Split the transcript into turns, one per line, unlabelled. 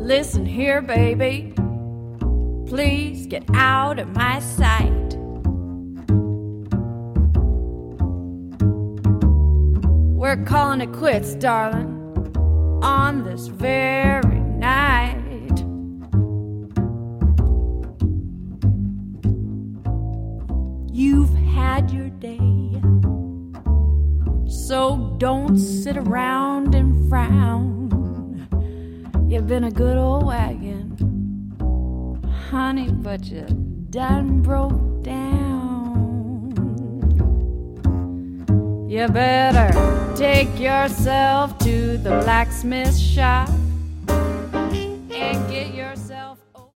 Listen here, baby, please get out of my sight. We're calling it quits, darling, on this very night. You've had your day, so don't sit around and frown. You've been a good old wagon, honey, but you done broke down. You better take yourself to the blacksmith shop and get yourself